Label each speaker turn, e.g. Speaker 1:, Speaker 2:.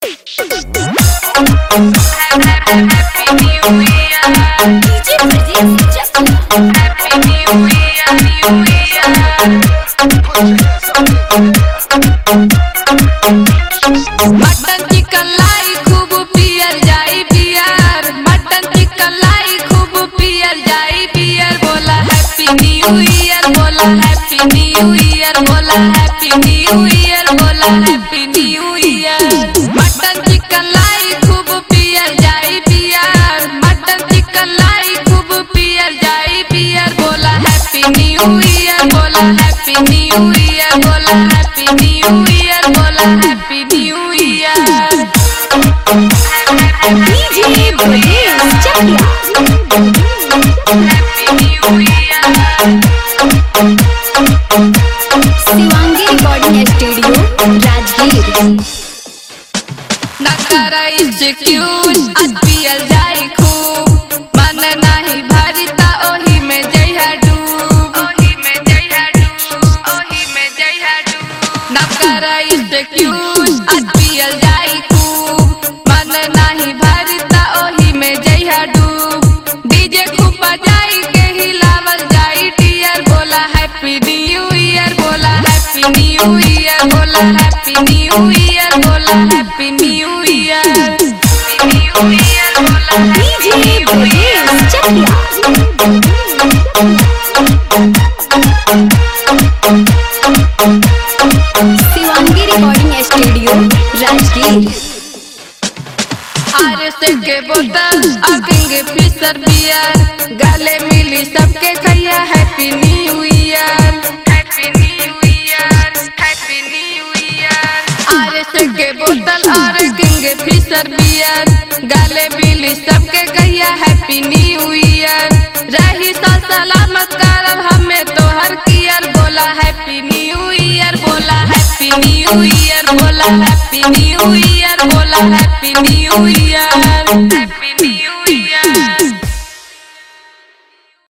Speaker 1: Mutton chicken लाई खूब पियल जाई बियर, मटन चिकन लाई खूब पियल जाई बियर। बोला हैप्पी न्यू ईयर, बोला हैप्पी न्यू ईयर, बोला हैप्पी न्यू ईयर, बोला happy new year. Mutton chicken लाई खूब पियल जाई बियर, मटन चिकन लाई खूब पियल जाई बियर। बोला हैप्पी न्यू ईयर, बोला हैप्पी न्यू ईयर, बोला हैप्पी न्यू ईयर, बोला happy new year.
Speaker 2: DJ Brajesh Chakiya
Speaker 1: happy new year.
Speaker 2: Shivangi recording studio Rajgir.
Speaker 1: न करा एक्सक्यूज आज पियल जाई खूब, मन नाही भरता ओही में जइहा डूब, ओही में जइहा डूब, ओही में जइहा डूब। न करा एक्सक्यूज आज पियल जाई खूब, मन नाही भरता ओही में जइहा डूब। डीजे खूब बजाई के हिलावल जाई डियर। बोला हैप्पी न्यू ईयर, बोला हैप्पी न्यू ईयर, बोला हैप्पी न्यू ईयर, बोला happy new year. New year बोला
Speaker 2: DJ Brajesh Chakiya Shivangi recording studio Rajgir.
Speaker 1: आरसे के बोतल आकेंगे फिशर बियर, गले मिली सबके खैया happy new year, happy new year, happy new year. आरसे के बोतल आकेंगे फिशर बियर, गले मिली सबके खैया हैप्पी न्यू ईयर। रही सा सलामत करब हमें तोहर कियर। बोला हैप्पी न्यू ईयर, बोला हैप्पी न्यू ईयर, बोला हैप्पी न्यू ईयर, बोला happy new year, happy new